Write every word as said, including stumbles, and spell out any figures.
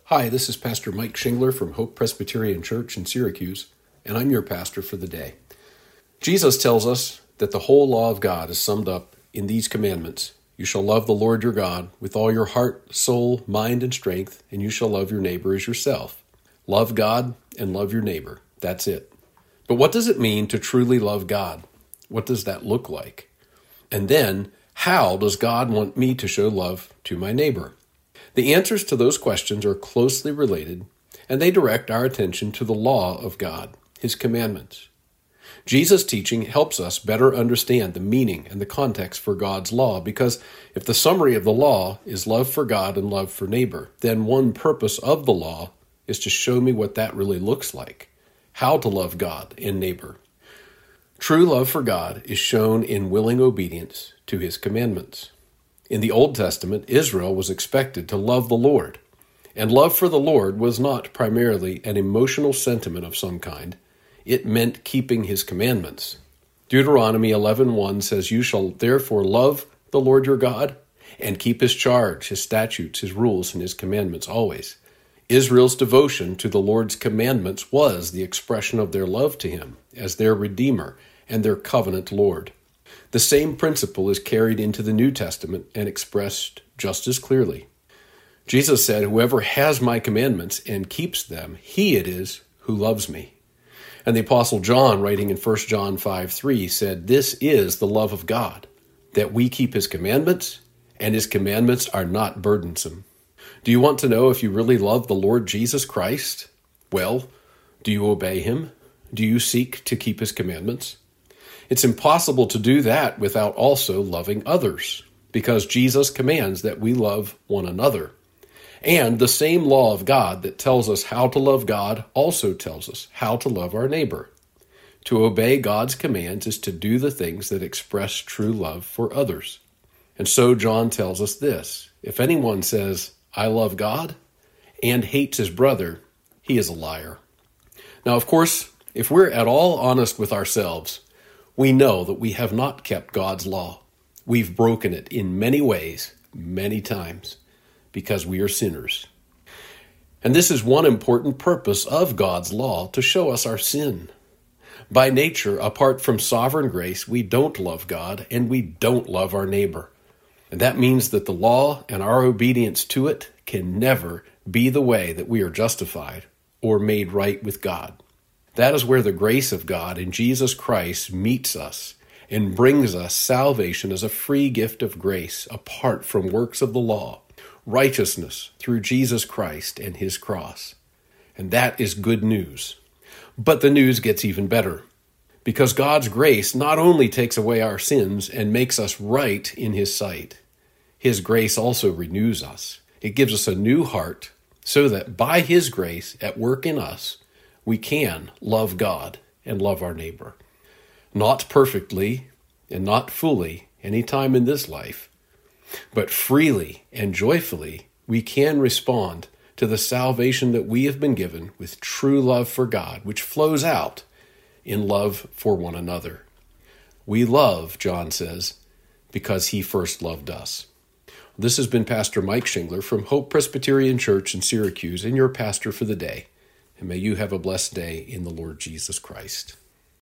Hi, this is Pastor Mike Shingler from Hope Presbyterian Church in Syracuse, and I'm your pastor for the day. Jesus tells us that the whole law of God is summed up in these commandments. You shall love the Lord your God with all your heart, soul, mind, and strength, and you shall love your neighbor as yourself. Love God and love your neighbor. That's it. But what does it mean to truly love God? What does that look like? And then, how does God want me to show love to my neighbor? The answers to those questions are closely related, and they direct our attention to the law of God, His commandments. Jesus' teaching helps us better understand the meaning and the context for God's law, because if the summary of the law is love for God and love for neighbor, then one purpose of the law is to show me what that really looks like, how to love God and neighbor. True love for God is shown in willing obedience to His commandments. In the Old Testament, Israel was expected to love the Lord, and love for the Lord was not primarily an emotional sentiment of some kind. It meant keeping His commandments. Deuteronomy eleven one says, "You shall therefore love the Lord your God, and keep His charge, His statutes, His rules, and His commandments always." Israel's devotion to the Lord's commandments was the expression of their love to Him as their Redeemer and their covenant Lord. The same principle is carried into the New Testament and expressed just as clearly. Jesus said, "Whoever has my commandments and keeps them, he it is who loves me." And the Apostle John, writing in First John five three, said, "This is the love of God, that we keep His commandments, and His commandments are not burdensome." Do you want to know if you really love the Lord Jesus Christ? Well, do you obey Him? Do you seek to keep His commandments? It's impossible to do that without also loving others, because Jesus commands that we love one another. And the same law of God that tells us how to love God also tells us how to love our neighbor. To obey God's commands is to do the things that express true love for others. And so John tells us this: if anyone says, "I love God," and hates his brother, he is a liar. Now, of course, if we're at all honest with ourselves, we know that we have not kept God's law. We've broken it in many ways, many times, because we are sinners. And this is one important purpose of God's law, to show us our sin. By nature, apart from sovereign grace, we don't love God and we don't love our neighbor. And that means that the law and our obedience to it can never be the way that we are justified or made right with God. That is where the grace of God in Jesus Christ meets us and brings us salvation as a free gift of grace apart from works of the law, righteousness through Jesus Christ and His cross. And that is good news. But the news gets even better, because God's grace not only takes away our sins and makes us right in His sight, His grace also renews us. It gives us a new heart, so that by His grace at work in us, we can love God and love our neighbor. Not perfectly and not fully any time in this life, but freely and joyfully we can respond to the salvation that we have been given with true love for God, which flows out in love for one another. We love, John says, because He first loved us. This has been Pastor Mike Shingler from Hope Presbyterian Church in Syracuse, and your pastor for the day. And may you have a blessed day in the Lord Jesus Christ.